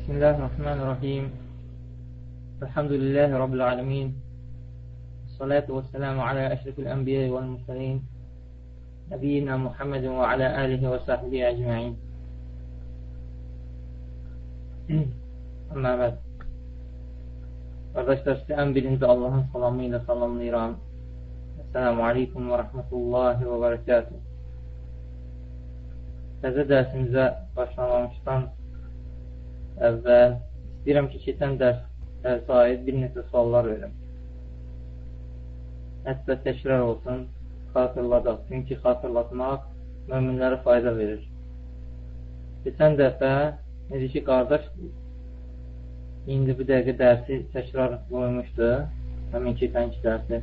Bismillahirrahmanirrahim. Elhamdülillahi Rabbil alemin. Salatu və selamu alə əşrifil ənbiyyə vəl mürsəlin. Nəbiyyina Muhammedin və alə alihi və sahbihi əcməin. Amma bəd. Qardaşlar, sizə ən birinci Allahın salamı ilə salamlayıram. Esselamu aleykum və rəhmətullahi və bərəkatuhu. Təzə dərsimizə başlamamışdan əvvəl istəyirəm ki, keçən dərsə aid bir neçə suallar verim. Hətta təkrar olsun, xatırladaq. Çünki xatırlatmaq möminlərə fayda verir. Keçən dəfə, necə ki, qardaş indi bir dəqiqə dərsi təkrar qoymuşdu. Həmin keçənki dərsi.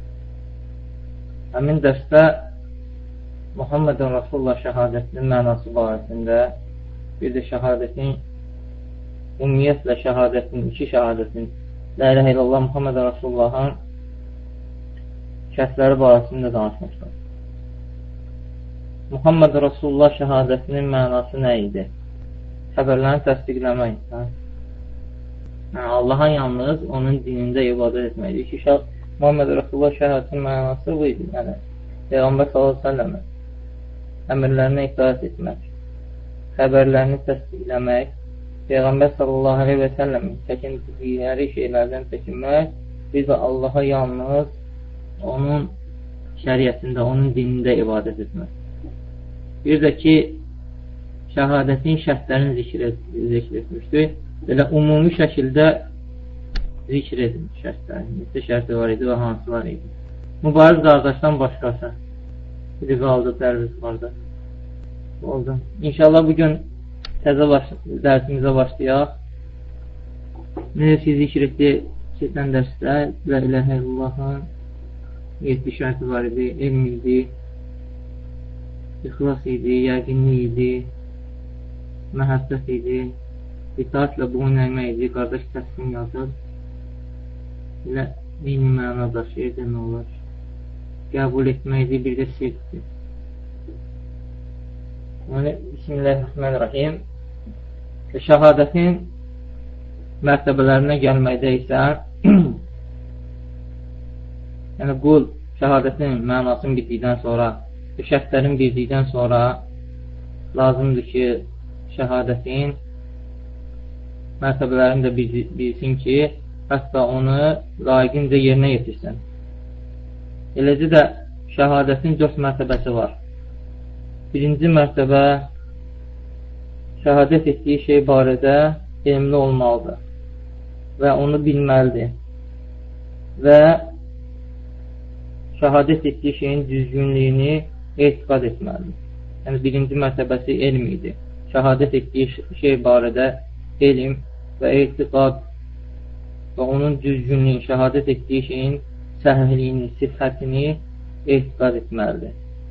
Həmin dərsdə Muhammedun Rasulullah şəhadətinin mənası barəsində, bir də şəhadətin ümumiyyətlə şəhadətin, iki şəhadətin, La ilahe illallah Muhammed Rasulullahın şərtləri barəsində danışmışdır. Muhammed Rasulullah şəhadətinin mənası nə idi? Xəbərlərini təsdiqləmək. Allah'a yalnız onun dinində ibadət etməkdir. İki Muhammed Rasulullah şəhadətinin mənası bu idi. Yəni, Peyğəmbər s.ə.v əmirlərinə itaat etmək, xəbərlərini təsdiqləmək, Peyğəmbər s.ə.v çəkindiyi şeylərdən çəkinmək, biz də Allaha yalnız onun şəriətində, onun dinində ibadət etmək. Bir də ki, şəhadətin şərtlərini zikr etmişdik. Belə ümumi şəkildə zikr edin şərtlərini. Neçə şərti var idi və hansılar idi. Mübariz qardaşdan başqası. Biri qaldı, dərviz vardı. Oldu. İnşallah bugün təzə dərsimizə başlayaq. Necə ki, zikr etdi keçən dərsdə La ilahe illallahın 7 şərti var idi. Elm idi, ixlas idi, yəqinlik idi, məhəbbət idi, itaatlə boyun əymək idi. Qardaş təslim yazır. Elə eyni məna daşıyır demək olar. Qəbul etməkdir, bir də sevgidir. Bismillahirrahmanirrahim. Şəhadətin mərtəbələrinə gəlməkdə isə yəni qul şəhadətin mənasını bildikdən sonra, şərtlərin bildikdən sonra lazımdır ki, şəhadətin mərtəbələrini də bilsin ki, hətta onu layiqincə yerinə yetirsin. Eləcə də şəhadətin 4 mərtəbəsi var. Birinci mərtəbə şəhadət etdiyi şey barədə elmli olmalıdır və onu bilməlidir və şəhadət etdiyi şeyin düzgünlüyünü etiqad etməlidir. Yəni, birinci mərtəbəsi elm idi. Şəhadət etdiyi şey barədə elm və etiqad və onun düzgünlüyünü, şəhadət etdiyi şeyin səhihliyini, sifhətini etiqad etməlidir.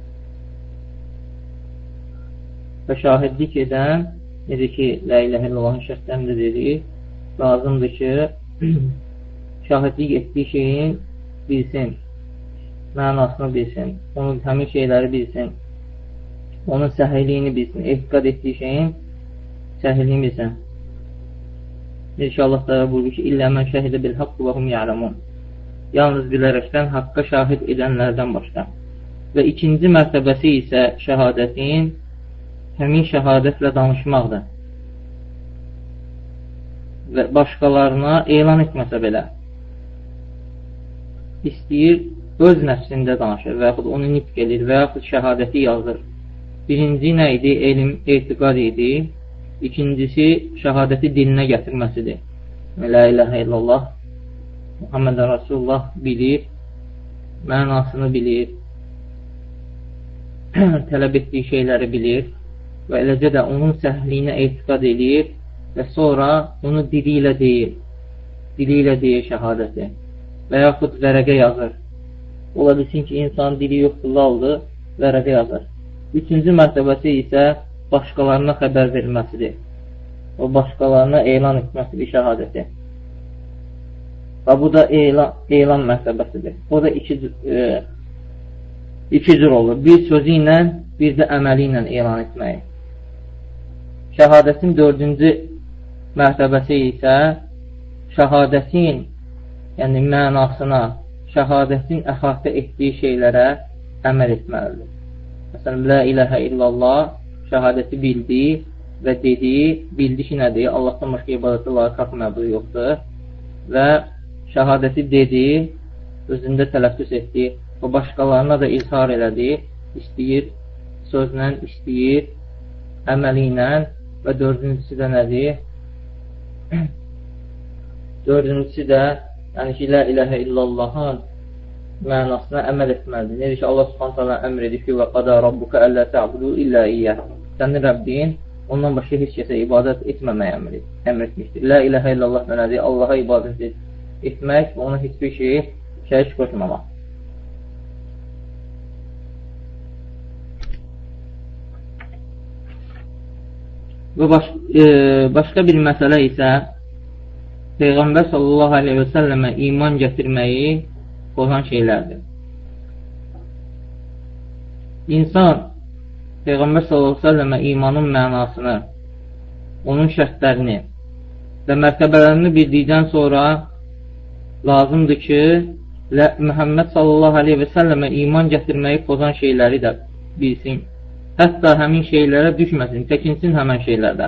Və şahidlik edən, necə ki, La ilahe illallahın şərtlərində dedik, lazımdır ki, şahidlik etdiyi şeyin bilsin, mənasını bilsin, onun həmin şeyləri bilsin, onun səhihliyini bilsin, etiqad etdiyi şeyin səhihliyini bilsin. Necə ki, Allah da buyurur ki, İllə mən şəhidə bil haqqı və hum ya'lamun. Yalnız bilərəkdən haqqa şahid edənlərdən başqa. Və ikinci mərtəbəsi isə şəhadətin həmin şəhadətlə danışmaqdır və başqalarına elan etməsə belə istəyir, öz nəfsində danışır və yaxud onu nitq edir və yaxud şəhadəti yazır. Birinci nə idi? Elm, etiqad idi. İkincisi, şəhadəti dilinə gətirməsidir. La ilahe illallah Muhammed Rasulullah bilir, mənasını bilir, tələb etdiyi şeyləri bilir və eləcə də onun səhliyinə etiqad edir və sonra onu dili ilə deyir şəhadəti və yaxud vərəqə yazır. Ola bilsin ki, insan dili yoxdur, laldır, vərəqə yazır. Üçüncü mərtəbəsi isə başqalarına xəbər verilməsidir. O başqalarına elan etməsidir şəhadəti. Və bu da elan mərtəbəsidir. O da iki cür olur. Bir sözü ilə, bir də əməli ilə elan etməyi. Şəhadətin dördüncü mərtəbəsi isə şəhadətin, yəni mənasına, şəhadətin əhatə etdiyi şeylərə əməl etməlidir. Məsələn, la ilahə illallah şəhadəti bildi və dedi, bildi ki, nədir? Allahdan başqa ibadətə layiq haqq məbudu yoxdur və şəhadəti dedi, özündə tələffüz etdi və başqalarına da izhar elədi, istəyir, sözlə, istəyir, əməli ilə və dördüncüsü də nədir? Dördüncüsü də, yəni ki, la ilahə illallahın mənasına əməl etməlidir. Nedir ki, Allah subhanət hala əmr edir ki, və qada rabbuka əllə tə'budu illə iyyəh. Sənin Rəbbin ondan başqa heç kəsə ibadət etməməyə əmr etmişdir. La ilahə illallah da nədir? Allaha ibadət etmək və ona heç bir şey şərik qoşmamaq. Və başqa bir məsələ isə Peyğəmbər sallallahu aleyhi və səlləmə iman gətirməyi pozan şeylərdir. İnsan Peyğəmbər sallallahu aleyhi və səlləmə imanın mənasını, onun şərtlərini və mərtəbələrini bildikdən sonra lazımdır ki, Məhəmməd sallallahu aleyhi və səlləmə iman gətirməyi pozan şeyləri də bilsin. Hətta həmin şeylərə düşməsin, çəkinsin həmən şeylərdən.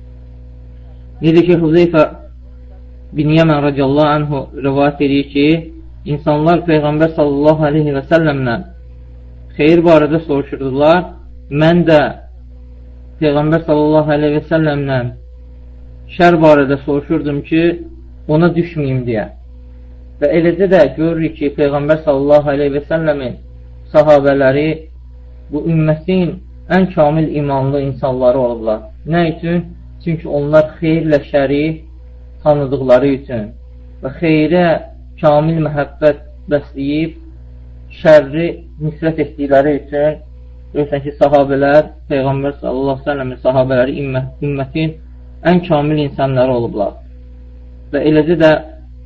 Necə ki, Huzeyfə bin Yəmən radiyallahu anhu rivayət edir ki, insanlar Peyğəmbər sallallahu aleyhi və səlləmlə xeyir barədə soruşurdular. Mən də Peyğəmbər sallallahu aleyhi və səlləmlə şər barədə soruşurdum ki, ona düşməyim deyə. Və eləcə də görürük ki, Peyğəmbər sallallahu aleyhi və səlləmin sahabələri bu ümmətin ən kamil imanlı insanları olublar. Nə üçün? Çünki onlar xeyirlə şəri tanıdıqları üçün və xeyrə kamil məhəbbət bəsləyib şərri nifrət etdikləri üçün görürsən ki, sahabələr, Peyğəmbər sallallahu aleyhi və səlləmin sahabələri ümmətin ən kamil insanları olublar. Və eləcə də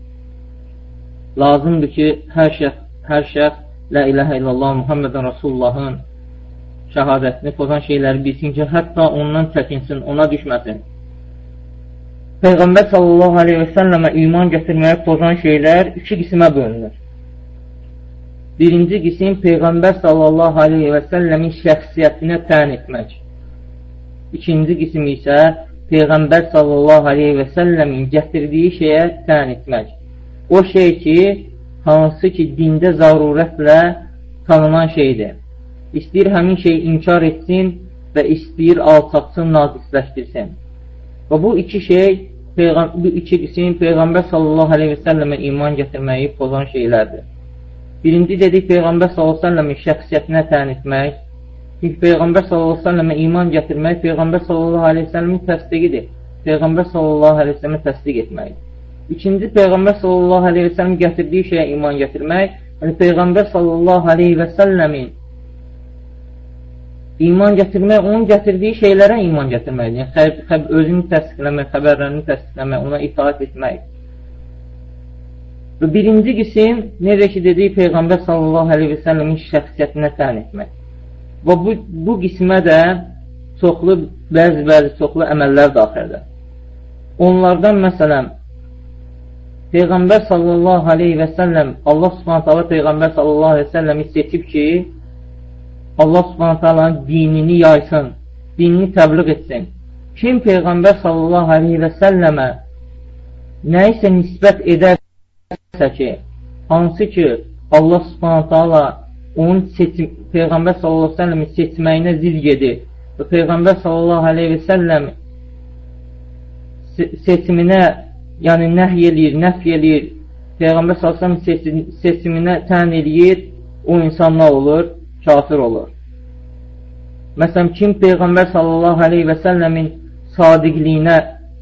lazımdır ki, hər şəxs la ilahə illallah Muhammedən Rasulullahın şəhadətini pozan şeyləri bilsin ki, hətta ondan çəkinsin, ona düşməsin. Peyğəmbər sallallahu aleyhi və səlləmə iman gətirməyə pozan şeylər iki qismə bölünür. Birinci qism Peyğəmbər sallallahu aleyhi və səlləmin şəxsiyyətinə tən etmək. İkinci qism isə Peyğəmbər sallallahu aleyhi və səlləmin gətirdiyi şeyə tən etmək. O şey ki, hansı ki, dində zərurətlə tanınan şeydir. İstəyir həmin şeyi inkar etsin və istəyir alçaqsın, naqisləşdirsin. Və bu iki qism Peyğəmbər sallallahu aleyhi və səlləmə iman gətirməyi pozan şeylərdir. Birinci dedik, Peyğəmbər sallallahu aleyhi və səlləmin şəxsiyyətinə tən etmək. Çünki Peyğəmbər sallallahu aleyhi və səlləmə iman gətirmək Peyğəmbər sallallahu aleyhi və səlləmin təsdiqidir. Peyğəmbər sallallahu aleyhi və səlləmə təsdiq etməkdir. İkinci, Peyğəmbər sallallahu aleyhi və səlləm gətirdiyi şeyə iman gətirmək, yəni Peyğəmbər sallallahu aleyhi və səlləmin iman gətirmək, onun gətirdiyi şeylərə iman gətirməkdir. Yəni, özünü təsdiqləmək, xəbərlərini təsdiqləmək, ona itaat etmək. Və birinci qism, necə ki dedik, Peyğəmbər sallallahu aleyhi və səlləmin şəxsiyyətinə tən etmək. Və bu qismə də bəzi çoxlu əməllər daxildir. Onlardan məsələn, Peyğəmbər sallallahu aleyhi və səlləm, Allah subhanət hala Peyğəmbər sallallahu aleyhi və səlləmi seçib ki, Allah subhanət halanın dinini yaysın, dinini təbliğ etsin. Kim Peyğəmbər sallallahu aleyhi və səlləmə nə isə nisbət edərsə ki, hansı ki, Allah subhanət hala onun Peyğəmbər sallallahu aleyhi və səlləmi seçməyinə zil gedir və Peyğəmbər sallallahu aleyhi və səlləm seçiminə, yəni nəhy eləyir, nəf eləyir, Peyğəmbər s.ə.v seçiminə tən eləyir, o insan nə olur? Kafir olur. Məsələn, kim Peyğəmbər sallallahu aleyhi və səlləmin sadiqliyinə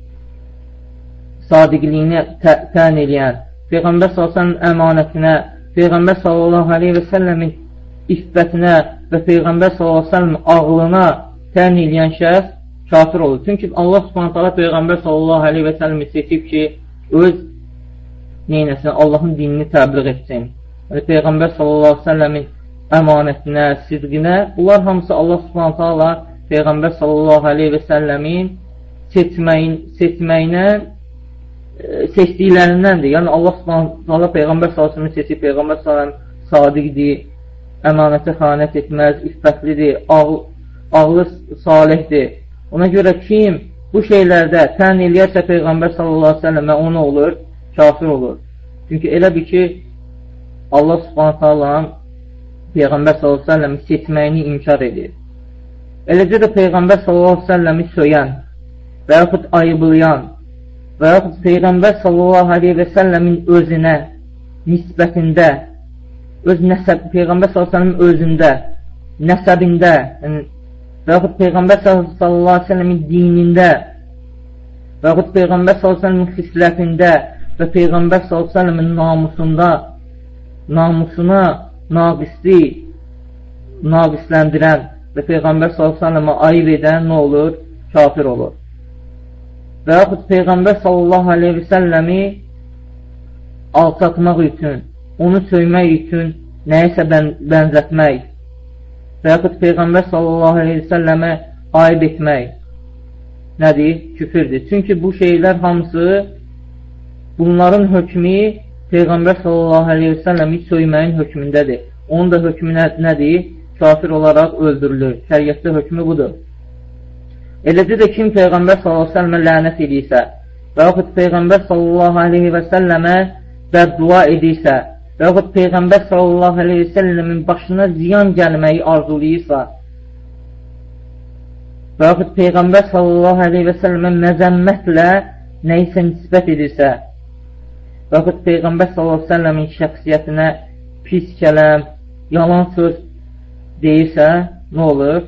tən eləyən, Peyğəmbər s.ə.v əmanətinə, Peyğəmbər sallallahu aleyhi və səlləmin iffətinə və Peyğəmbər sallallahu aleyhi və səlləmin ağlına tən eləyən şəxs kafir olur. Çünki Allah subhanətələ Peyğəmbər sallallahu aleyhi və səlləmi seçib ki, öz neynəsin, Allahın dinini təbliğ etsin. Yəni, Peyğəmbər sallallahu aleyhi və səlləmin əmanətinə, sidqinə, bunlar hamısı Allah subhanətələ Peyğəmbər sallallahu aleyhi və səlləmin seçməyinə seçdiklərindəndir. Yəni Allah Subhanahu Peyğəmbər sallallahu seçib, Peyğəmbər sallallahu sadiqdir, əmanətə xəyanət etməz, iffətlidir, ağlı salihdir. Ona görə kim bu şeylərdə tən eləyərsə Peyğəmbər sallallahu aleyhi ve sellem və ona olur, kafir olur. Çünki elə bir ki, Allah Subhanahu Peyğəmbər sallallahu aleyhi ve sellem seçməyini inkar edir. Eləcə də Peyğəmbər sallallahu aleyhi ve sellemi söyən və yaxud ayıblayan və yaxud Peyğəmbər sallallahu aleyhi ve sellemin özünə nisbətində, Peyğəmbər sallallahu aleyhi ve sellemin özündə, nəsəbində və yaxud Peyğəmbər sallallahu aleyhi ve sellemin dinində və yaxud Peyğəmbər sallallahu aleyhi ve sellemin xislətində və Peyğəmbər sallallahu aleyhi ve sellemin namusuna naqisləndirən və Peyğəmbər sallallahu aleyhi ve sellemə ayıb edən nə olur? Kafir olur. Və yaxud Peyğəmbər sallallahu aleyhi ve selləmi alçatmaq üçün, onu söymək üçün nəyəsə bənzətmək və yaxud Peyğəmbər sallallahu aleyhi ve səlləmə ayıb etmək nədir? Küfürdür. Çünki bu şeylər hamısı, bunların hökmü Peyğəmbər sallallahu aleyhi ve səlləmi söyməyin hökmündədir. Onun da hökmü nədir? Kafir olaraq öldürülür. Şəriətdə hökmü budur. Eləcə də kim Peyğəmbər sallallahu aleyhi ve səlləmə lənət edirsə və yaxud Peyğəmbər sallallahu aleyhi ve səlləmə bəddua edirsə və yaxud Peyğəmbər sallallahu aleyhi ve səlləmin başına ziyan gəlməyi arzulayırsa və yaxud Peyğəmbər sallallahu aleyhi ve səlləmə məzəmmətlə nəyisə nisbət edirsə və yaxud Peyğəmbər sallallahu aleyhi ve səlləmin şəxsiyyətinə pis kələm, yalan söz deyirsə, nə olur?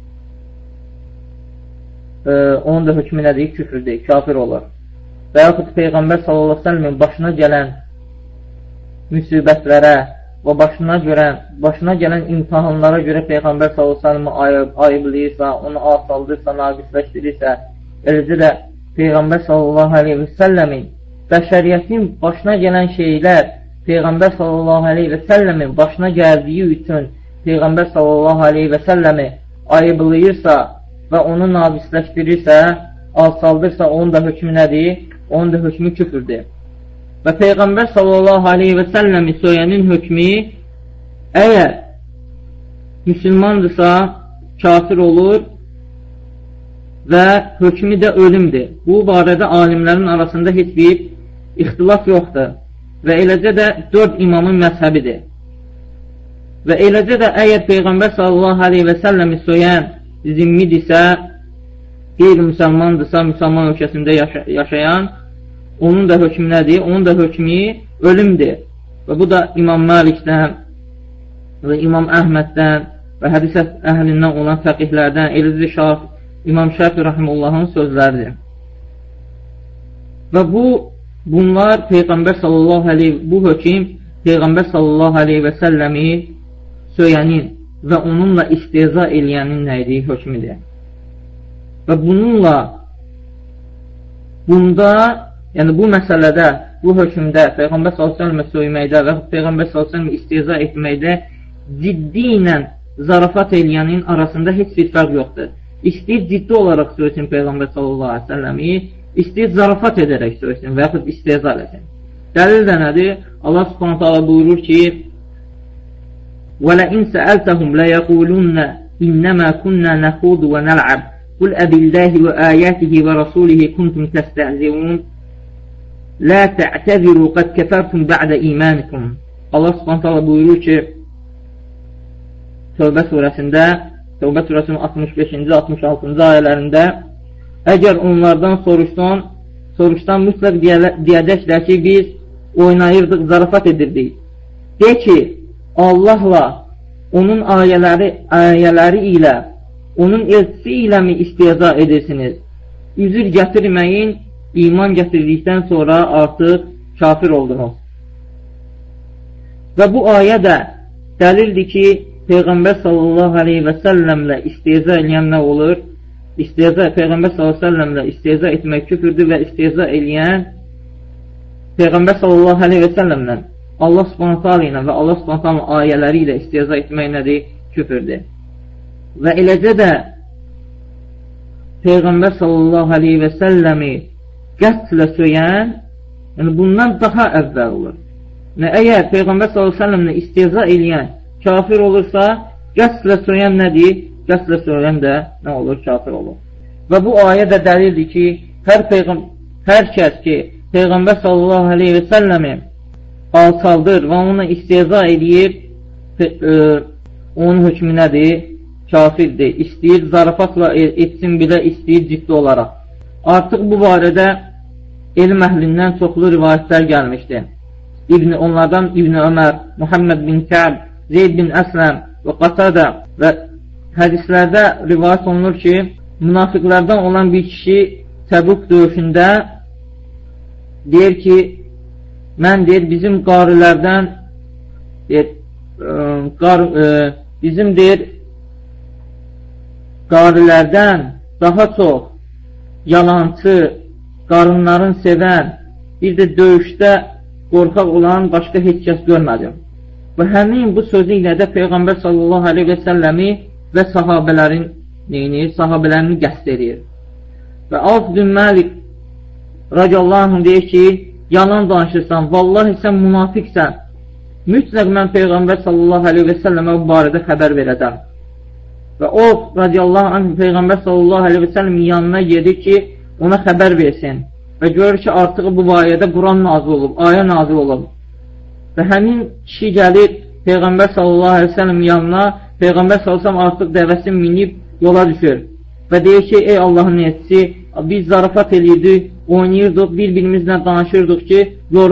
Onun da hökmü nədir? Küfürdür, kafir olur. Və yaxud Peyğəmbər sallallahu aleyhi ve səlləmin başına gələn müsibətlərə və başına gələn imtihanlara görə Peyğəmbər sallallahu aleyhi ve səlləmi ayıblayırsa, onu alçaldırsa, naqisləşdirirsə, eləcə də Peyğəmbər sallallahu aleyhi ve səlləmin bəşəriyyətin başına gələn şeylər Peyğəmbər sallallahu aleyhi ve səlləmin başına gəldiyi üçün Peyğəmbər sallallahu aleyhi ve səlləmi ayıblayırsa və onu naqisləşdirirsə, alçaldırsa, onun da hökmü nədir? Onun da hökmü küfürdür. Və Peyğəmbər sallallahu aleyhi ve səlləmi söyənin hökmü əgər müsəlmandırsa kafir olur və hökmü də ölümdür. Bu barədə alimlərin arasında heç bir ixtilaf yoxdur və eləcə də 4 imamın məzhəbidir. Və eləcə də əgər Peyğəmbər sallallahu aleyhi ve səlləmi söyən zimmidirsə, qeyri-müsəlmandırsa, müsəlman ölkəsində yaşayan, onun da hökmü nədir? Onun da hökmü ölümdür. Və bu da İmam Malikdən və İmam Əhməddən və hədis əhlindən olan fəqihlərdən, eləcə İmam Şafi rahimullahın sözləridir. Və bunlar Peyğəmbər sallallahu aleyhi, bu hökm Peyğəmbər sallallahu aleyhi və səlləmi söyənin və onunla istehza eləyənin nəyidir? Hökmüdür. Və bunda, yəni bu məsələdə, bu hökmdə Peyğəmbər s.ə.və söyməkdə və Peyğəmbər s.ə.və istehza etməkdə ciddi ilə zarafat eləyənin arasında heç bir fərq yoxdur. İstəyir ciddi olaraq söysün Peyğəmbər s.ə.və, istəyir zarafat edərək söysün və yaxud istehza eləsin. Dəlil də nədir? Allah subhanətə buyurur ki, وَلَئِنْ سَأَلْتَهُمْ لَيَقُولُنَّ إِنَّمَا كُنَّا نَخُوضُ وَنَلْعَبْ قُلْ أَبِاللَّهِ وَآيَاتِهِ وَرَسُولِهِ كُنْتُمْ تَسْتَهْزِئُونَ لَا تَعْتَذِرُوا قَدْ كَفَرْتُمْ بَعْدَ إِيمَانِكُمْ. Allah subhanətə buyurur ki, Tövbə surəsində, Tövbə surəsinin 65-ci, 66-cı ayələrində, əgər onlardan soruşsan mütləq deyəcəklər ki, biz oynayırdıq, zarafat edirdik. De ki, Allahla, onun ayələri ilə, onun elçisi ilə mi istehza edirsiniz? Üzür gətirməyin, iman gətirdikdən sonra artıq kafir oldunuz. Və bu ayə də dəlildir ki, Peyğəmbər sallallahu aleyhi və səlləmlə istehza eləyən nə olur? Peyğəmbər sallallahu aleyhi və səlləmlə istehza etmək küfürdür və istehza eləyən Peyğəmbər sallallahu aleyhi və səlləmlə Allah subhanətə ilə və Allah subhanətə ayələri ilə istehza etmək nədir? Küfürdür. Və eləcə də Peyğəmbər sallallahu aleyhi və səlləmi qətlə söyən, yəni bundan daha əvvəl olur. Yəni, əgər Peyğəmbər sallallahu aleyhi və səlləmlə istehza eləyən kafir olursa, qətlə söyən nədir? Qətlə söyən də nə olur? Kafir olur. Və bu ayə də dəlildir ki, hər kəs ki, Peyğəmbər sallallahu aleyhi və səlləmi alçaldır və onunla istehza eləyir, onun hökmü nədir? Kafirdir. İstəyir, zarafatla etsin bilə, istəyir ciddi olaraq. Artıq bu barədə elm əhlindən çoxlu rivayətlər gəlmişdir. Onlardan İbn Ömər, Muhammed bin Kəb, Zeyd bin Əsləm və Qatada və hədislərdə rivayət olunur ki, münafiqlərdən olan bir kişi Təbuk döyüşündə deyir ki, mən deyir, bizim qarilərdən bizim deyir, qarilərdən daha çox yalancı, qarınların sevən, bir də döyüşdə qorxaq olan başqa heç kəs görmədim. Və həmin bu sözü ilə də Peyğəmbər sallallahu aleyhi və səlləmi və sahabələrini qəsd edir. Və Avf bin Məlik radiyallahu anh deyir ki, yalan danışırsan, vallahi sən münafiqsən, mütləq mən Peyğəmbər sallallahu aleyhi və səlləmə bu barədə xəbər verəcəm. Və o radiyallahu anh Peyğəmbər sallallahu aleyhi və səlləmin yanına gedir ki, ona xəbər versin. Və görür ki, artıq bu barədə Quran nazil olub, ayə nazil olub. Və həmin kişi gəlir Peyğəmbər sallallahu aleyhi və səlləmin yanına, Peyğəmbər sallallahu aleyhi və səlləm artıq dəvəsini minib yola düşür. Və deyir ki, ey Allahın elçisi, biz zarafat edirdik, oynayırdıq, bir-birimizlə danışırdıq ki,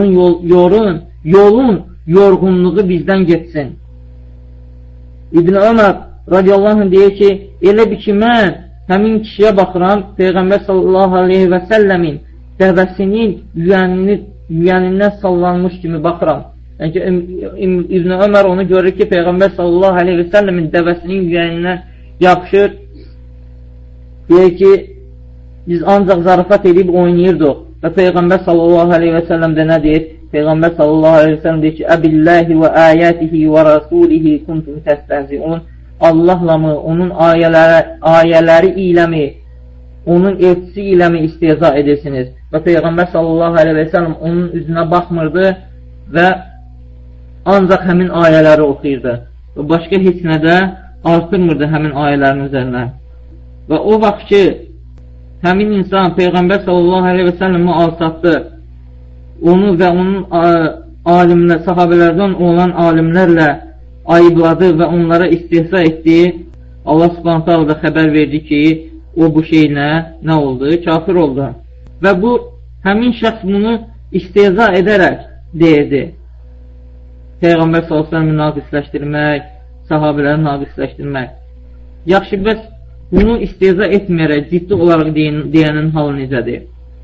yolun yorğunluğu bizdən getsin. İbn Ömər radiyallahu anh deyir ki, elə bir ki, mən həmin kişiyə baxıram, Peyğəmbər sallallahu aleyhi və səlləmin dəvəsinin yüyənindən sallanmış kimi baxıram. Yəni ki, İbn Ömər onu görür ki, Peyğəmbər sallallahu aleyhi və səlləmin dəvəsinin yüyənindən yapışır. Deyir ki, biz ancaq zarafat edib oynayırdıq. Və Peyğəmbər sallallahu aleyhi və səlləm də nə deyir? Peyğəmbər sallallahu aleyhi və səlləm deyir ki, Əbilləhi və əyətihi və rasulihi kuntum təstəhziun. Allahla mı, onun ayələri ilə mi, onun elçisi ilə mi istehza edirsiniz? Və Peyğəmbər sallallahu aleyhi və səlləm onun üzünə baxmırdı və ancaq həmin ayələri oxuyurdu. Və başqa heç nədə artırmırdı həmin ayələrin üzərinə. Və o vaxt ki, həmin insan Peyğəmbər sallallahu aleyhi və səlləmi alçatdı, onu və onun sahabələrdən olan alimlərlə ayıbladı və onlara istehza etdi, Allah subhanahu ta'ala da xəbər verdi ki, o bu şeylə nə oldu? Kafir oldu. Və bu, həmin şəxs bunu istehza edərək deyirdi. Peyğəmbər sallallahu aleyhi və səlləmi naqisləşdirmək, sahabələri naqisləşdirmək. Yaxşı, bəs bunu istehza etməyərək ciddi olaraq deyənin halı necədir?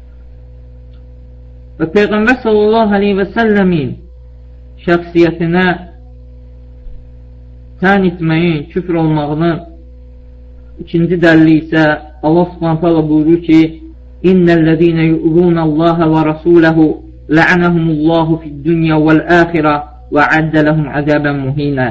Və Peyğəmbər sallallahu aleyhi və səlləmin şəxsiyyətinə tən etməyin küfr olmağının ikinci dəlili isə Allah subhanahu ta'ala buyurur ki, İnnəl-ləzīnə yu'zūnəllâhə və rəsuləhu lə'ənəhumullâhu fid-dünya vəl-əxirə və əddə ləhum əzəbən muhinə.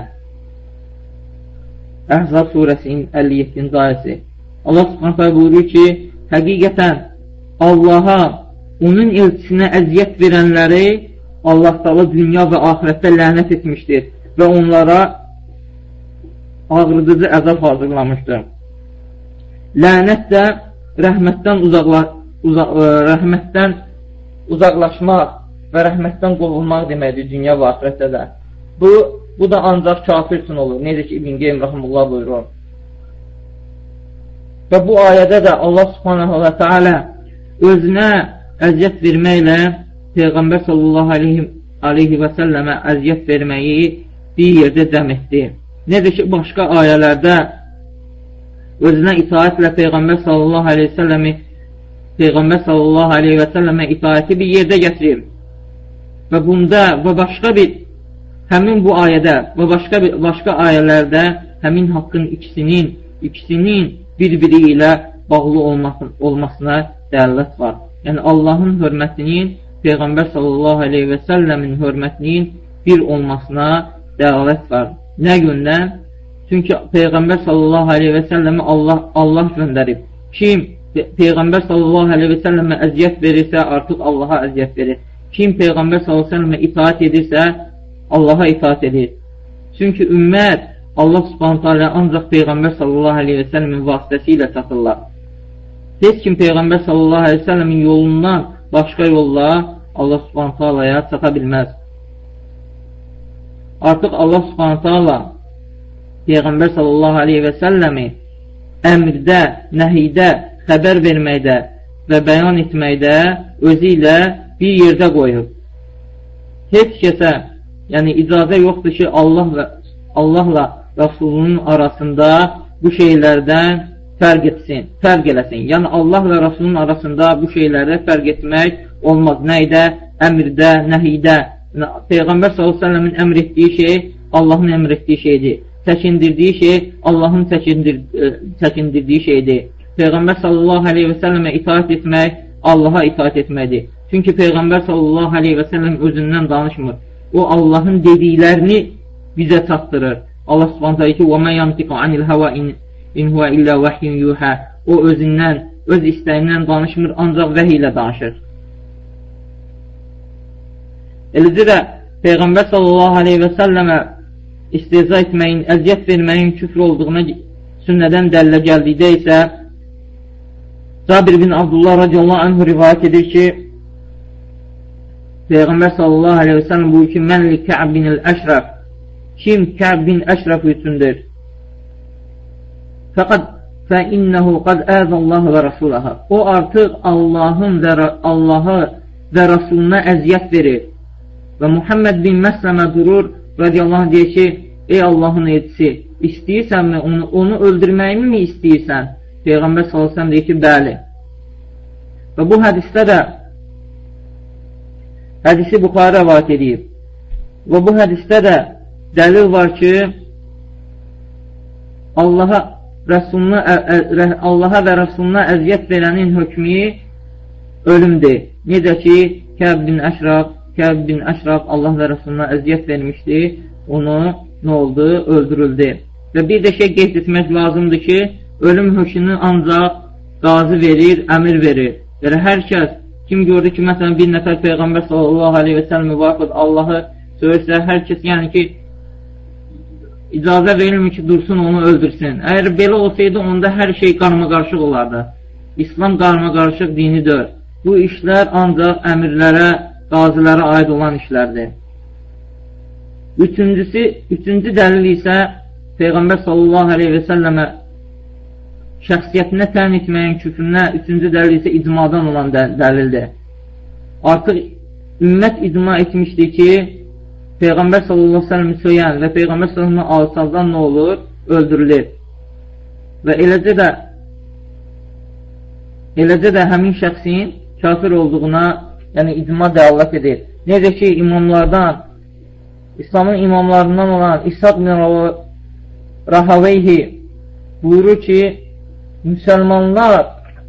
Əhzab surəsinin 57-ci ayəsi. Allah subhanahu ta'ala buyurur ki, həqiqətən Allaha, onun elçisinə əziyyət verənləri Allah ta'ala dünya və axirətdə lənət etmişdir və onlara ağrıdıcı əzab hazırlamışdır. Lənət də rəhmətdən uzaqlaşmaq və rəhmətdən qovulmaq deməkdir dünya və axirətdə də. Bu da ancaq kafir üçün olur. Necə ki, İbn Qeym rəhməlullah buyurur. Və bu ayədə də Allah subhanahu və teala özünə əziyyət verməklə Peyğəmbər sallallahu aleyhi və səlləmə əziyyət verməyi bir yerdə cəm etdi. Necə ki, başqa ayələrdə özünə itaətlə Peyğəmbər sallallahu aleyhi və səlləmə itaəti bir yerdə gətirir. Və bunda və başqa bir həmin bu ayədə və başqa ayələrdə həmin haqqın ikisinin bir-biri ilə bağlı olmasına dəlilət var. Yəni Allahın hörmətinin, Peyğəmbər sallallahu aleyhi və səlləmin hörmətinin bir olmasına dəlilət var. Nə gündən? Çünki Peyğəmbər sallallahu aleyhi və səlləmi Allah göndərib. Kim Peyğəmbər sallallahu aleyhi və səlləmə əziyyət verirsə, artıq Allaha əziyyət verir. Kim Peyğəmbər sallallahu aleyhi və səlləmə itaat edirsə, Allaha itaat edir. Çünki ümmət Allah subhanətə alə ancaq Peyğəmbər sallallahu aleyhi və səlləmin vasitəsilə çatırlar. Heç kim Peyğəmbər sallallahu aleyhi və səlləmin yolundan başqa yolla Allah subhanətə aləyə çata bilməz. Artıq Allah subhanətə alə Peyğəmbər sallallahu aleyhi və səlləmi əmrdə, nəhiydə, xəbər verməkdə və bəyan etməkdə özü ilə bir yerdə qoyub. Heç kəsə, yəni icazə yoxdur ki, Allahla Rasulunun arasında bu şeylərdən fərq eləsin. Yəni Allah və Rasulunun arasında bu şeylərdə fərq etmək olmaz. Nəydə? Əmrdə, nəhiydə. Peyğəmbər s.ə.v-in əmr etdiyi şey Allahın əmr etdiyi şeydir. Çəkindirdiyi şey Allahın çəkindirdiyi şeydir. Peyğəmbər s.ə.və itaat etmək Allaha itaat etməkdir. Çünki Peyğəmbər s.ə.v özündən danışmır. O Allahın dediklərini bizə çatdırır. Allah subhanətə ki, وَمَا يَنْتِقَ عَنِ الْهَوَا اِنْ هُوَ إِلَّا وَحْيٌ يُوحَى. O özündən, öz istəyindən danışmır, ancaq vəhiy ilə danışır. Eləcə də Peyğəmbər s.ə.və istehza etməyin, əziyyət verməyin küfr olduğuna sünnədən dəllə gəldikdə isə Cabir bin Abdullah radiyallahu anh rivayət edir ki, Peyğəmbər s.ə.v bu ki, mən li Kə'b bin el-Əşrəf, kim Kə'b bin Əşrəf üçündür? Fəqəd fəinnəhu qad əzəllahu və rasuləha. O artıq Allahı və Rasuluna əziyyət verir. Və Muhammed bin Məsləmə durur, radiyallahu anh deyir ki, ey Allahın elçisi, istəyirsənmi, onu öldürməyimi mi istəyirsən? Peyğəmbər s.ə.v deyir ki, bəli. Və bu hədisdə də hədisi Buxarı rəvayət edib. Və bu hədisdə də dəlil var ki, Allaha və Rasuluna əziyyət verənin hökmü ölümdür. Necə ki, Kə'b bin Əşraf Allah və Rasuluna əziyyət vermişdi, onu nə oldu? Öldürüldü. Və bir də şey qeyd etmək lazımdır ki, ölüm hökmünü ancaq qazi verir, əmir verir. Yəni, hər kəs, kim gördü ki, məsələn, bir nəfər Peyğəmbər s.ə.v müvafiq Allahı söyürsə, hər kəs, yəni ki, icazə verilmir ki, dursun, onu öldürsün. Əgər belə olsaydı, onda hər şey qarma-qarışıq olardı. İslam qarma-qarışıq dinidir. Bu işlər ancaq əmirlərə, qazilərə aid olan işlərdir. Üçüncü dəlil isə Peyğəmbər s.ə.və şəxsiyyətinə tən etməyin küfrünə, üçüncü dəlil isə icmadan olan dəlildir. Artıq ümmət icma etmişdir ki, Peyğəmbər s.ə.v söyən və Peyğəmbər s.ə.v alçaldan nə olur? Öldürülür. Və eləcə də həmin şəxsin kafir olduğuna, yəni icma dəlalət edir. Necə ki, imamlardan, İslamın imamlarından olan İshaq bin Rahaveyhi buyurur ki, müsəlmanlar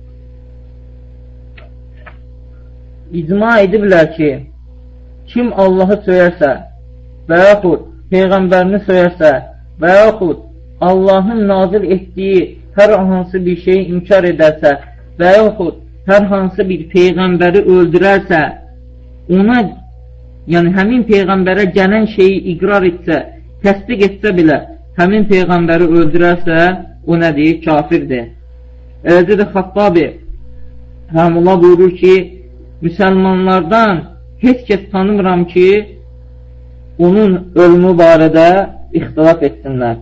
icma ediblər ki, kim Allahı söyərsə və yaxud Peyğəmbərini söyərsə və yaxud Allahın nazil etdiyi hər hansı bir şeyi inkar edərsə və yaxud hər hansı bir Peyğəmbəri öldürərsə, ona, yəni həmin Peyğəmbərə gələn şeyi iqrar etsə, təsdiq etsə belə, həmin Peyğəmbəri öldürərsə, o nədir? Kafirdir. Eləcə də Xattabi Rəhmullah buyurur ki, müsəlmanlardan heç kəs tanımıram ki, onun ölümü barədə ixtilaf etsinlər.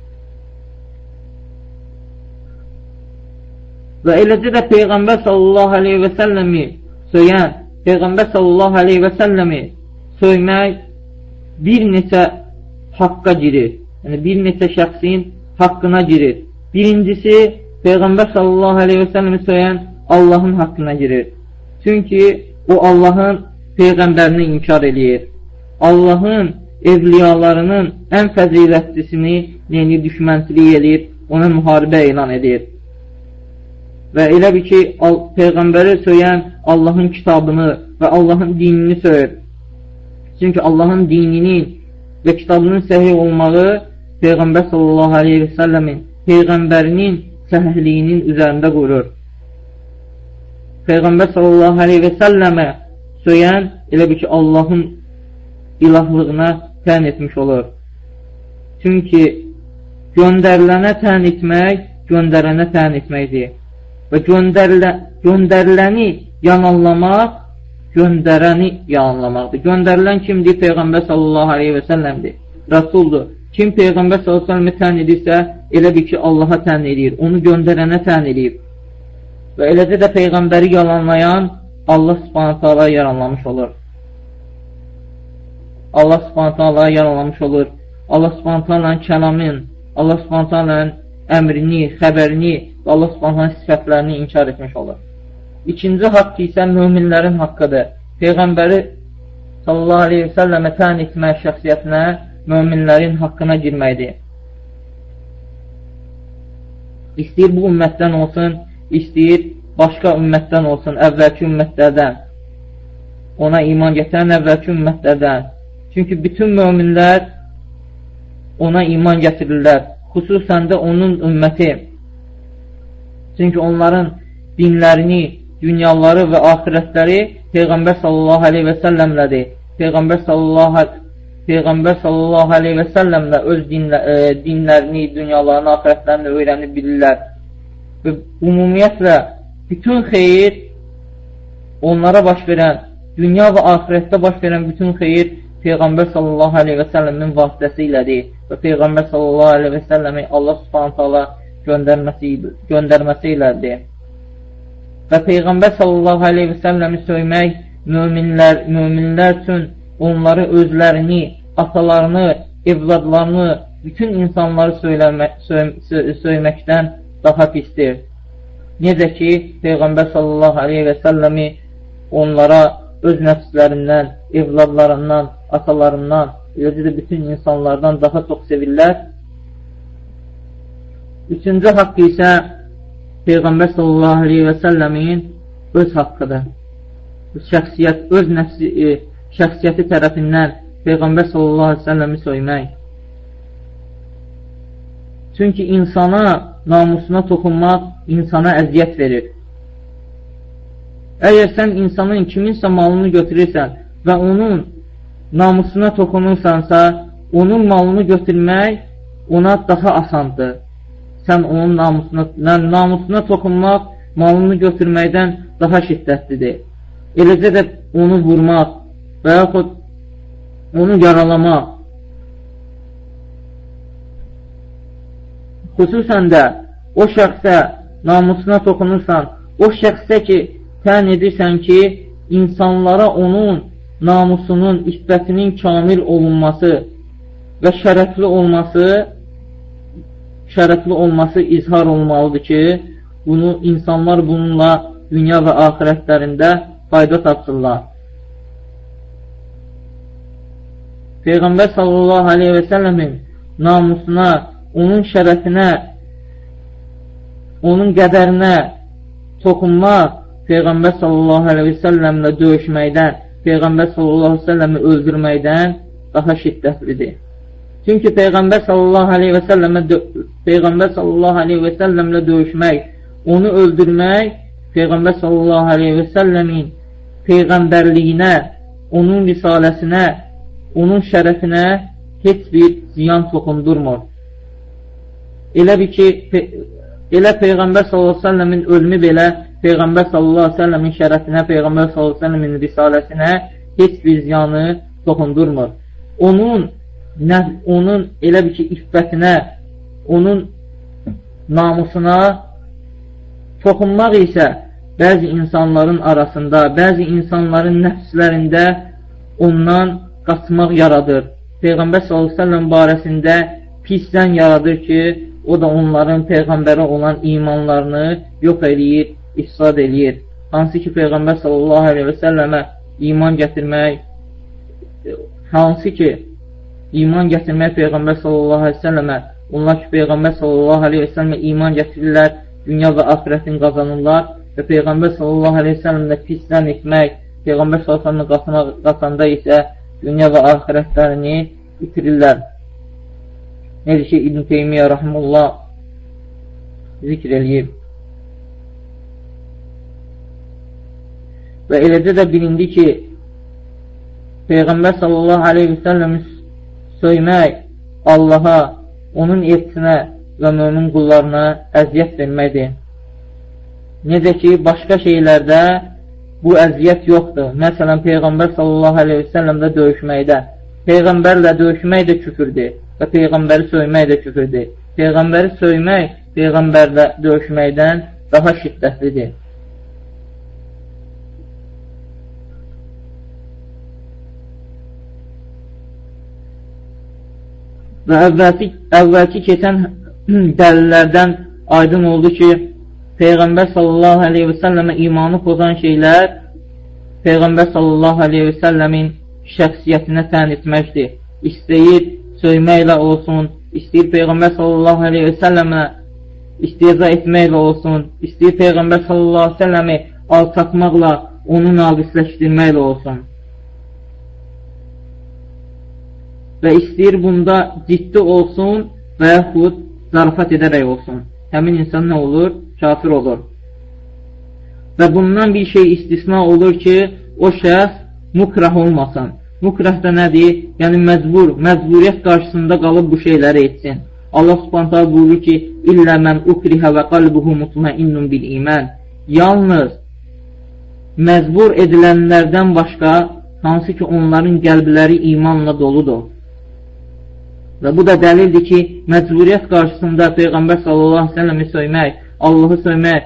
Və eləcə də Peyğəmbər sallallahu aleyhi və səlləmi söyən, Peyğəmbər sallallahu aleyhi və səlləmi söymək bir neçə haqqa girir. Yəni, bir neçə şəxsin haqqına girir. Birincisi, Peyğəmbər sallallahu aleyhi və səlləmi söyən Allahın haqqına girir. Çünki o Allahın Peyğəmbərini inkar edir. Allahın evliyalarının ən fəzilətlisini düşmənçilik edir, ona müharibə elan edir. Və elə bir ki, Peyğəmbəri söyən Allahın kitabını və Allahın dinini söyür. Çünki Allahın dininin və kitabının səhih olmağı Peyğəmbər sallallahu aleyhi və səlləmin Peyğəmbərinin səhihliyinin üzərində qurur. Peyğəmbər sallallahu aleyhi və səlləmə söyən elə bir ki, Allahın ilahlığına tən etmiş olur. Çünki göndərilənə tən etmək, göndərənə tən etməkdir. Və göndəriləni yalanlamaq, göndərəni yalanlamaqdır. Göndərilən kimdir? Peyğəmbər sallallahu aleyhi və səlləmdir. Rasuldur. Kim Peyğəmbər sallallahu aleyhi və səlləmə tən edirsə, elə bir ki, Allaha tən edir. Onu göndərənə tən edir. Və eləcə də Peyğəmbəri yalanlayan Allah subhanətə Allah yalanlamış olur. Allah subhanətə Allah yalanlamış olur. Allah subhanətə Allah'ın kəlamın, Allah subhanətə Allah'ın əmrini, xəbərini və Allah subhanətə Allah'ın sifətlərini inkar etmiş olur. İkinci haqq isə müminlərin haqqıdır. Peyğəmbəri sallallahu aleyhi və səlləmə tən etmək şəxsiyyətinə müminlərin haqqına girməkdir. İstəyir bu ümmətdən olsun, istəyir başqa ümmətdən olsun, əvvəlki ümmətlərdən, ona iman gətirən əvvəlki ümmətlərdən. Çünki bütün möminlər ona iman gətirirlər, xüsusən də onun ümməti. Çünki onların dinlərini, dünyaları və axirətləri Peyğəmbər sallallahu aleyhi və səlləmlədir. Peyğəmbər sallallahu aleyhi və səlləmlə öz dinlərini, dünyalarını, axirətlərini öyrənib bilirlər. Və ümumiyyətlə, bütün xeyir onlara baş verən, dünya və axirətdə baş verən bütün xeyir Peyğəmbər sallallahu aleyhi və səlləmin vasitəsilədir. Və Peyğəmbər sallallahu aleyhi və səlləmi Allah subhanətə Allah göndərməsi ilədir. Və Peyğəmbər sallallahu aleyhi və səlləmi söymək möminlər üçün onları özlərini, atalarını, evladlarını, bütün insanları söyməkdən daha pisdir. Necə ki, Peyğəmbər sallallahu aleyhi və səlləmi onlara öz nəfslərindən, evladlarından, atalarından, eləcə də bütün insanlardan daha çox sevirlər. Üçüncü haqqı isə Peyğəmbər sallallahu aleyhi və səlləmin öz haqqıdır. Öz şəxsiyyəti tərəfindən Peyğəmbər sallallahu aleyhi və səlləmi söymək. Çünki insana, namusuna toxunmaq insana əziyyət verir. Əgər sən insanın kiminsə malını götürürsən və onun namusuna toxunursansa, onun malını götürmək ona daha asandır. Sən onun namusuna toxunmaq malını götürməkdən daha şiddətlidir. Eləcə də onu vurmaq və yaxud onu yaralamaq. Xüsusən də o şəxsə namusuna toxunursan, o şəxsə ki, tən edirsən ki, insanlara onun namusunun, iffətinin kamil olunması və şərəfli olması izhar olmalıdır ki, insanlar bununla dünya və axirətlərində fayda tapsınlar. Peyğəmbər sallallahu aleyhi və səlləmin namusuna, onun şərəfinə, onun qədərinə toxunmaq Peyğəmbər sallallahu aleyhi və səlləmlə döyüşməkdən, Peyğəmbər sallallahu aleyhi və səlləmi öldürməkdən daha şiddətlidir. Çünki Peyğəmbər sallallahu aleyhi və səlləmlə döyüşmək, onu öldürmək, Peyğəmbər sallallahu aleyhi və səlləmin peyğəmbərliyinə, onun risaləsinə, onun şərəfinə heç bir ziyan toxundurmur. Elə Peyğəmbər sallallahu aleyhi və səlləmin ölümü belə Peyğəmbər sallallahu aleyhi və səlləmin şərəfinə, Peyğəmbər sallallahu aleyhi və səlləmin risaləsinə heç bir ziyanı toxundurmur. Onun elə bir ki, iffətinə, onun namusuna toxunmaq isə bəzi insanların arasında, bəzi insanların nəfslərində ondan qaçmaq yaradır. Peyğəmbər sallallahu aleyhi və səlləm barəsində pisdən yaradır ki, o da onların Peyğəmbərə olan imanlarını yox eləyir, ifsad eləyir. Hansı ki, Peyğəmbər sallallahu aleyhi və səlləmə iman gətirmək, Peyğəmbər sallallahu aleyhi və səlləmə, onlar ki, Peyğəmbər sallallahu aleyhi və səlləmə iman gətirirlər, dünya və axirətin qazanırlar və Peyğəmbər sallallahu aleyhi və səlləmlə pisdən etmək, Peyğəmbər sallallahu aleyhi və səlləmə qasanda isə dünya və axirətlərini itirirlər. Necə ki, İbn Teymiyyə rahimullah zikr eləyib. Və eləcə də bilindi ki, Peyğəmbər sallallahu aleyhi və səlləmi söymək Allaha, onun elçisinə və mömin qullarına əziyyət verməkdir. Necə ki, başqa şeylərdə bu əziyyət yoxdur. Məsələn, Peyğəmbər sallallahu aleyhi və səlləmdə döyüşməkdə. Peyğəmbərlə döyüşmək də küfürdür və Peyğəmbəri söymək də küfürdür. Peyğəmbəri söymək Peyğəmbərlə döyüşməkdən daha şiddətlidir. Və əvvəlki keçən dəlillərdən aydın oldu ki, Peyğəmbər sallallahu aleyhi və səlləmə imanı pozan şeylər Peyğəmbər sallallahu aleyhi və səlləmin şəxsiyyətinə tən etməkdir. İstəyir söyməklə olsun, istəyir Peyğəmbər sallallahu aleyhi və səlləmə istehza etməklə olsun, istəyir Peyğəmbər sallallahu aleyhi və səlləmi alçatmaqla, onu naqisləşdirməklə olsun. Və istəyir bunda ciddi olsun və yaxud zarafat edərək olsun. Həmin insan nə olur? Kafir olur. Və bundan bir şey istisna olur ki, o şəxs mukrah olmasın. Mukrah da nədir? Yəni məcburiyyət qarşısında qalıb bu şeyləri etsin. Allah subhanahu ta'ala buyurur ki, İllə mən ukrihə və qalbuhu mutmainnun bil iman. Yalnız məcbur edilənlərdən başqa, hansı ki onların qəlbləri imanla doludur. Və bu da dəlildir ki, məcburiyyət qarşısında Peyğəmbər sallallahu aleyhi və səlləmi söymək, Allahı söymək,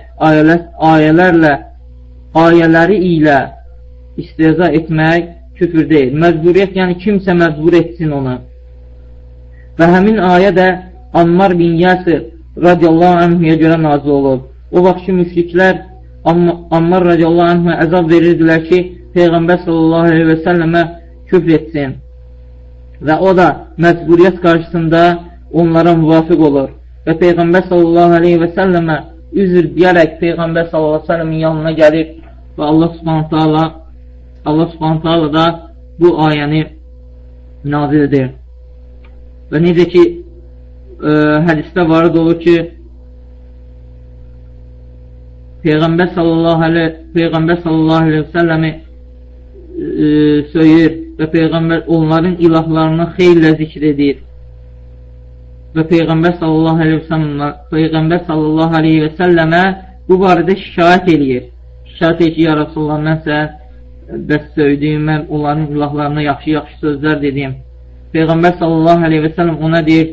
ayələri ilə istehza etmək küfür deyil. Məcburiyyət, yəni kimsə məcbur etsin onu. Və həmin ayə də Ammar bin Yasir radiyallahu anhuya görə nazil olub. O vaxt ki, müşriklər Ammar radiyallahu anhuya əzab verirdilər ki, Peyğəmbər sallallahu aleyhi və səlləmə küfr etsin. Və o da məcburiyyət qarşısında onlara müvafiq olur. Və Peyğəmbər sallallahu aleyhi və səlləmə üzr deyərək Peyğəmbər sallallahu aleyhi və səlləmin yanına gəlir və Allah subhanahu ta'ala da bu ayəni nazil edir. Və necə ki, hədisdə varid olur ki, Peyğəmbər sallallahu aleyhi və səlləmi söyür və Peyğəmbər onların ilahlarını xeyirlə zikr edir. Və Peyğəmbər sallallahu aleyhi və səlləmə bu barədə şikayət eləyir. Şikayət edir ki, ya Rasulullah, mən sən bəs söydüyüm, mən onların ilahlarına yaxşı-yaxşı sözlər dedim. Peyğəmbər sallallahu aleyhi və səlləm ona deyir,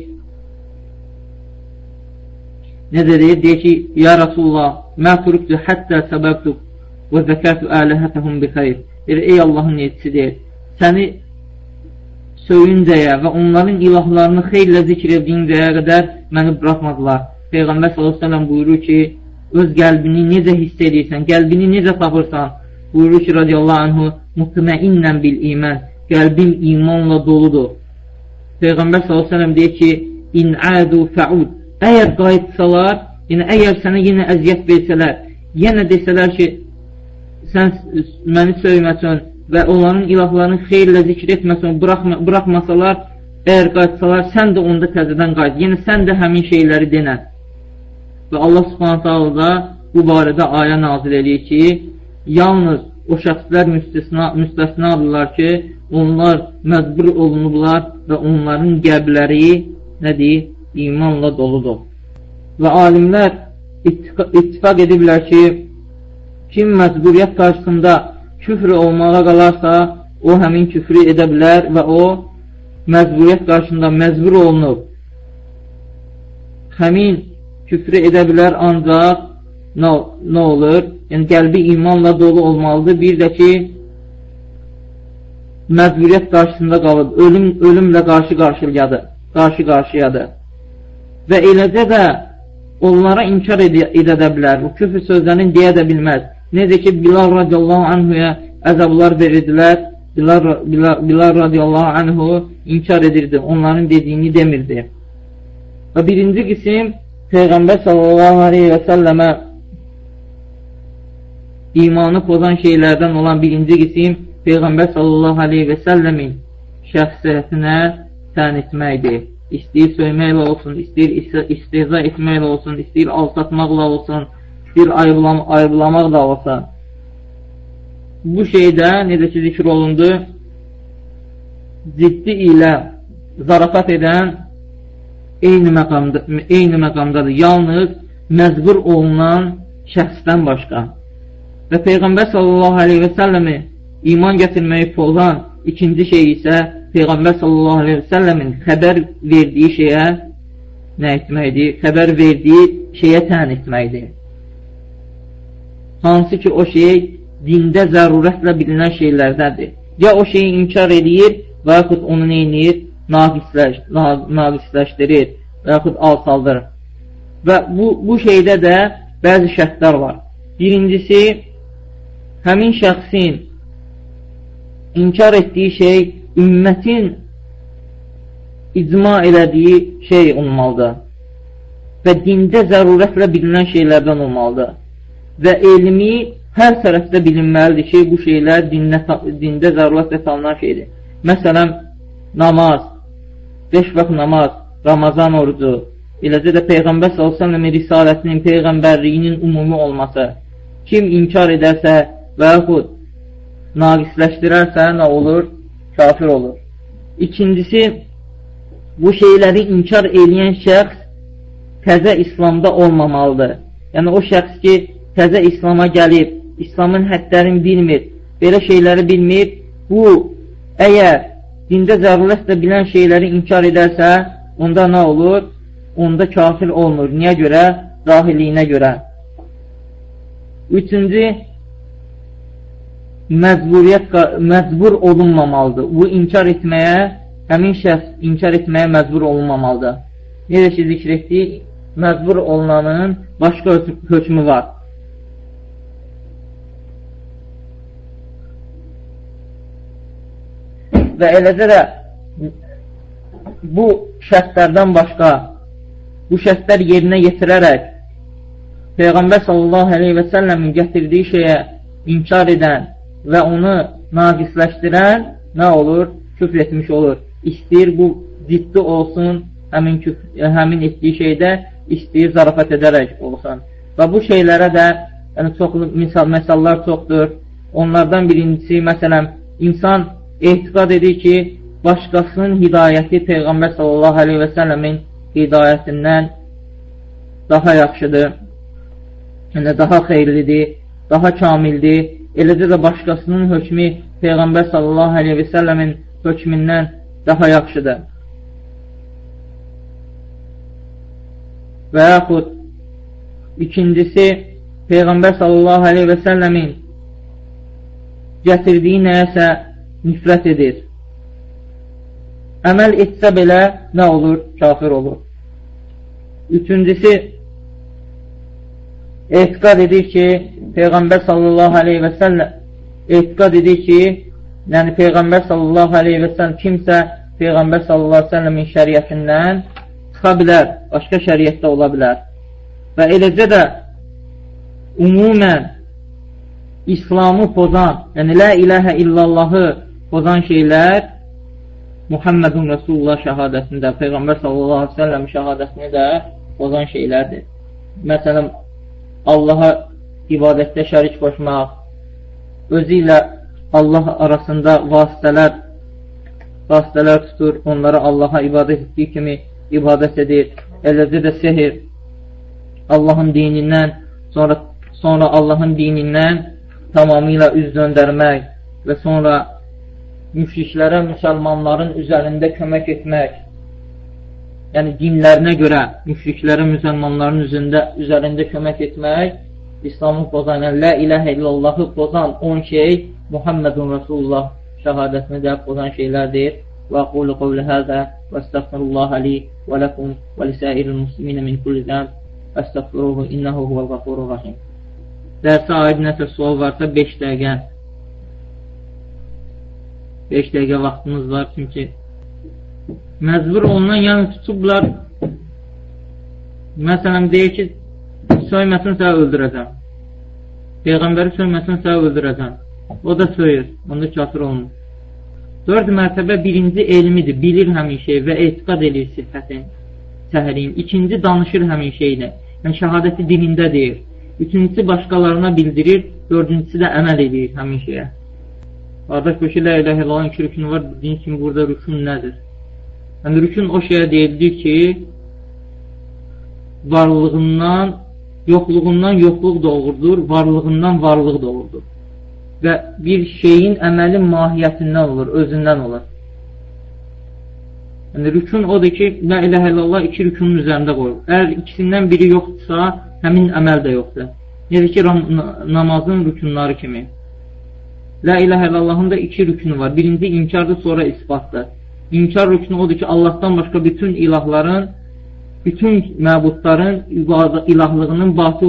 nə deyir? Deyir ki, ya Rasulullah, mə turubdu həttə səbəbdük və zəkətü ələhətəhum bi xeyr. Deyir, ey Allahın elçisi deyir, səni söyüncəyə və onların ilahlarını xeyirlə zikr eddiyincəyə qədər məni buraxmadılar. Peyğəmbər s.ə.v buyurur ki, öz qəlbini necə hiss edirsən, qəlbini necə tapırsan, buyurur ki, radiyallahu anhu, mutmainnən bil iman, qəlbin imanla doludur. Peyğəmbər s.ə.v deyir ki, in'adu fəud, əgər qayıtsalar, yəni əgər sənə yenə əziyyət versələr, yenə desələr ki, sən məni söyməsən və onların ilahlarını xeyirlə zikr etməsən, buraxmasalar, əgər qayıtsalar, sən də onda təzədən qayıt. Yəni, sən də həmin şeyləri denə. Və Allah subhanətə da bu barədə ayə nazil edir ki, yalnız o şəxslər müstəsnadırlar ki, onlar məcbur olunublar və onların qəlbləri nədir? İmanla doludur. Və alimlər ittifaq ediblər ki, kim məcburiyyət qarşısında küfr olmağa qalarsa, o həmin küfrü edə bilər və o məcburiyyət qarşısında məcbur olunub. Həmin küfrü edə bilər, ancaq nə olur? Yəni, qəlbi imanla dolu olmalıdır. Bir də ki, məcburiyyət qarşısında qalıb, ölümlə qarşı-qarşıyadır. Və eləcə də onlara inkar edə bilər. Bu küfr sözlərini deyə də bilməz. Necə ki, Bilal radiyallahu anhuya əzablar verirdilər. Bilal radiyallahu anhu inkar edirdi. Onların dediyini demirdi. Və birinci qism Peyğəmbər sallallahu aleyhi və səlləmə imanı pozan şeylərdən olan birinci qism Peyğəmbər sallallahu aleyhi və səlləmin şəxsiyyətinə tən etməkdir. İstəyir söyməklə olsun, istəyir istehza etməklə olsun, istəyir alçatmaqla olsun, istəyir ayıblamaqla olsun. bu şeydə, necə ki, zikr olundu, ciddi ilə zarafat edən eyni məqamdadır. Yalnız məcbur olunan şəxsdən başqa. Və Peyğəmbər sallallahu aleyhi və səlləmi iman gətirməyi pozan ikinci şey isə Peyğəmbər sallallahu aleyhi və səlləmin xəbər verdiyi şeyə nə etməkdir? Xəbər verdiyi şeyə tən etməkdir. Hansı ki, o şey dində zərurətlə bilinən şeylərdəndir. Ya o şeyi inkar edir və yaxud onu neynir? Naqisləşdirir və yaxud alçaldır. Və bu şeydə də bəzi şərtlər var. Birincisi, həmin şəxsin inkar etdiyi şey ümmətin icma elədiyi şey olmalıdır və dində zərurətlə bilinən şeylərdən olmalıdır və elmi hər tərəfdə bilinməlidir ki, bu şeylər dində zərurətlə tanınan şeydir. Məsələn, namaz, 5 vaxt namaz, Ramazan orucu, eləcə də Peyğəmbər s.ə.v-in risalətinin, Peyğəmbərliyinin umumi olması, kim inkar edərsə və yaxud naqisləşdirərsə nə olur? Kafir olur. İkincisi, bu şeyləri inkar edən şəxs təzə İslamda olmamalıdır. Yəni, o şəxs ki, təzə İslama gəlib, İslamın hədlərini bilmir, belə şeyləri bilmir, bu, əgər dində zərurətlə bilən şeyləri inkar edərsə, onda nə olur? Onda kafir olmur. Niyə görə? Zahirliyinə görə. Üçüncü, məcbur olunmamalıdır. Bu inkar etməyə, həmin şəxs inkar etməyə məcbur olunmamalıdır. Necə ki, zikr etdik, məcbur olunanın başqa hökmü var. Və eləcə də bu şərtlərdən başqa, bu şərtlər yerinə yetirərək Peyğəmbər sallallahu aleyhi və səlləmin gətirdiyi şeyə inkar edən və onu naqisləşdirən nə olur? Küfr etmiş olur. İstəyir bu ciddi olsun, həmin etdiyi şeydə istəyir zarafat edərək olsun. Və bu şeylərə də çoxlu misallar çoxdur. Onlardan birincisi, məsələn, insan etiqad edir ki, başqasının hidayəti Peyğəmbər sallallahu aleyhi və səlləmin hidayətindən daha yaxşıdır, yəni daha xeyirlidir, daha kamildir. Eləcə də başqasının hökmü Peyğəmbər sallallahu aleyhi və səlləmin hökmündən daha yaxşıdır. Və yaxud ikincisi, Peyğəmbər sallallahu aleyhi və səlləmin gətirdiyi nəyəsə nifrət edir. Əməl etsə belə nə olur? Kafir olur. Üçüncüsü, etiqad edir ki, Peyğəmbər sallallahu aleyhi və səlləm etiqad edir ki, yəni Peyğəmbər sallallahu aleyhi və səlləm kimsə Peyğəmbər sallallahu aleyhi və səlləmin şəriyyətindən çıxa bilər, başqa şəriyyətdə ola bilər. Və eləcə də umumən İslamı pozan, yəni la ilahə illallahı pozan şeylər Muhammedun Resulullah şəhadəsində, Peyğəmbər sallallahu aleyhi və səlləm şəhadəsini də pozan şeylərdir. Məsələn, Allaha ibadətdə şərik qoşmaq, özü ilə Allah arasında vasitələr tutur, onlara Allaha ibadət etdiyi kimi ibadət edir. Eləcə də sehir, Allahın dinindən, sonra Allahın dinindən tamamilə üz döndərmək və sonra müşriklərə müsəlmanların üzərində kömək etmək, yəni dinlərinə görə müşriklərə müsəlmanların üzərində kömək etmək, İslamı pozan, yəni la ilahə illallahı pozan 10 şey Muhammedun Resulullah şəhadətini də pozan şeylərdir. Və aqulu qavli həzə və estəğfirullaha li və ləkum və lisəiril musliminə min kulli zəmb və estəğfiruhu innəhu huvəl qafurur rahim. Dərsə aid nəsə sual varsa 5 dəqiqə vaxtımız var, çünki məcbur olunan, yəni tutublar, məsələn, deyir ki, söyməsin sənə öldürəcəm. Peyğəmbəri söyməsin sənə öldürəcəm. O da söyür, onda kafir olunur. 4 mərtəbə birinci elmidir, bilir həmin şey və etiqad edir sifətin, səhərin. İkinci danışır həmin şeylə, yəni şəhadəti dilində deyir. Üçüncüsü başqalarına bildirir dördüncüsü də əməl edir həmin şeyə. Qardaş, bu ki, la ilahe illallahın 2 rükünü var, dediyin kimi burada rükün nədir? Yəni, rükün o şeyə deyilir ki, varlığından, yoxluğundan yoxluq doğurdur, varlığından varlıq doğurdur. Və bir şeyin əməlin mahiyyətindən olur, özündən olur. Yəni, rükün odur ki, la ilahe illallah 2 rükünün üzərində qoyur. Əgər ikisindən biri yoxdursa, həmin əməl də yoxdur. Necə ki, namazın rükünləri kimi. La ilahe illallahın da 2 rükünü var. Birinci inkardır, sonra isbatdır. İnkar rükünü odur ki, Allahdan başqa bütün ilahların, bütün məbudların ilahlığının batıl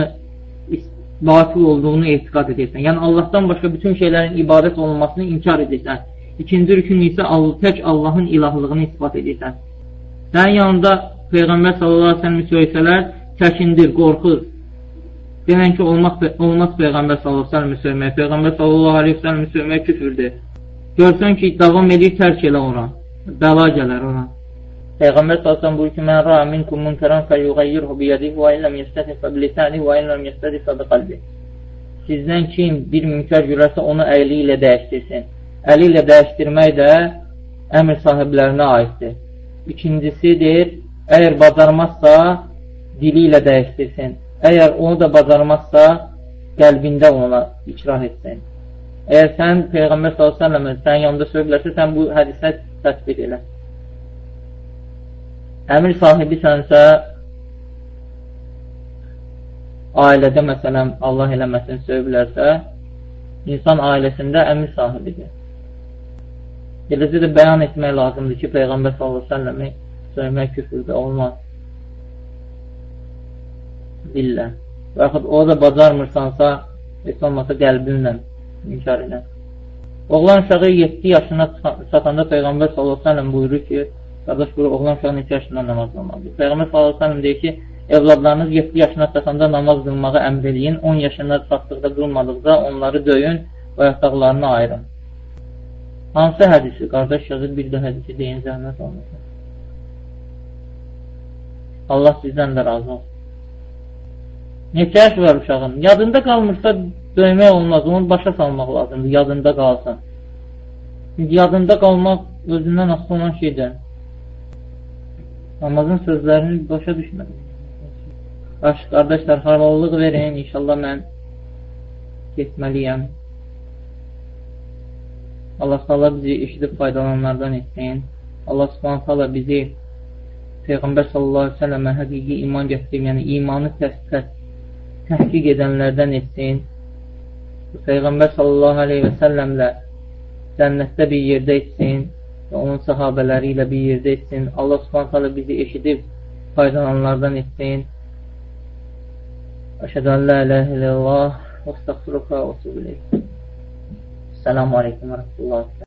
olduğunu etiqad edirsən. Yəni, Allahdan başqa bütün şeylərin ibadət olunmasını inkar edirsən. İkinci rükün isə tək Allahın ilahlığını isbat edirsən. Sənin yanında Peyğəmbər sallallahu aleyhi ve sellem söysələr, çəkindir, qorxur. Denən ki, olmaz Peyğəmbər sallallahu aleyhi ve sellem söymək. Peyğəmbər sallallahu aleyhi ve sellem söymək küfürdür. Görsən ki, davam edir, tərk elə ona. Bəla gələr ona. Peyğəmbər sallallahu aleyhi ve sellem buyur ki, mən ra'a minkum munkaran fəlyuğayyirhu biyadihi və illəm yəstətifə bilisanihi və illəm yəstətifə biqalbi. Sizdən kim bir münkar görərsə, onu əli ilə dəyişdirsin. Əli ilə dəyişdirmək də əmr sahiblərinə aiddir. İkincisidir, əgər bacarmazsa, dili ilə dəyişdirsin. Əgər onu da bacarmazsa, qəlbində ona ikrah etsin. Əgər sən Peyğəmbər sallallahu əleyhi və səlləm sənin yanında söylərsə, sən bu hədisə tətbiq elə. Əmir sahibi sənsə, ailədə məsələn, Allah eləməsin söylərsə, insan ailəsində əmir sahibidir. Eləcə də bəyan etmək lazımdır ki, Peyğəmbər sallallahu əleyhi və səlləmi söymək küfürdür, olmaz. Dillə. Və yaxud o da bacarmırsansa, heç olmasa qəlbinlə inkar edən. Oğlan uşağı 7 yaşına çatanda Peyğəmbər sallallahu əleyhi və səlləm buyurur ki, qardaş, oğlan uşağı neçə yaşında namaz qılmalıdır? Peyğəmbər sallallahu əleyhi və səlləm deyir ki, evladlarınız 7 yaşına çatanda namaz qılmağı əmr eləyin, 10 yaşına çatdıqda qılmadıqda onları döyün və yataqlarını ayırın. Hansı hədisi? Qardaş yazır, bir də hədisi deyin, zəhmət olmasın. Allah sizdən də razı olsun. Neçə yaş var uşağın? Yadında qalmışsa döymək olmaz, onu başa salmaq lazımdır, yadında qalsın. Yadında qalmaq özündən asılı olan şeydir. Namazın sözlərini başa düşmədim. Qardaşlar, xarallıq verin, inşallah mən getməliyəm. Allah s.ə.v bizi eşidib faydalananlardan etsin. Allah s.ə.v bizi Peyğəmbər sallallahu aleyhi ve sellemə həqiqi iman gətirib, yəni imanı təhqiq edənlərdən etsin. Peyğəmbər sallallahu aleyhi və səlləmlə cənnətdə bir yerdə etsin və onun sahabələri ilə bir yerdə etsin. Allah s.ə.v bizi eşidib faydalananlardan etsin. Əşhədə ən la ilahə illallah və estəğfiruka və etûbü ileyh. Selamun aleyküm və rəhmətullah.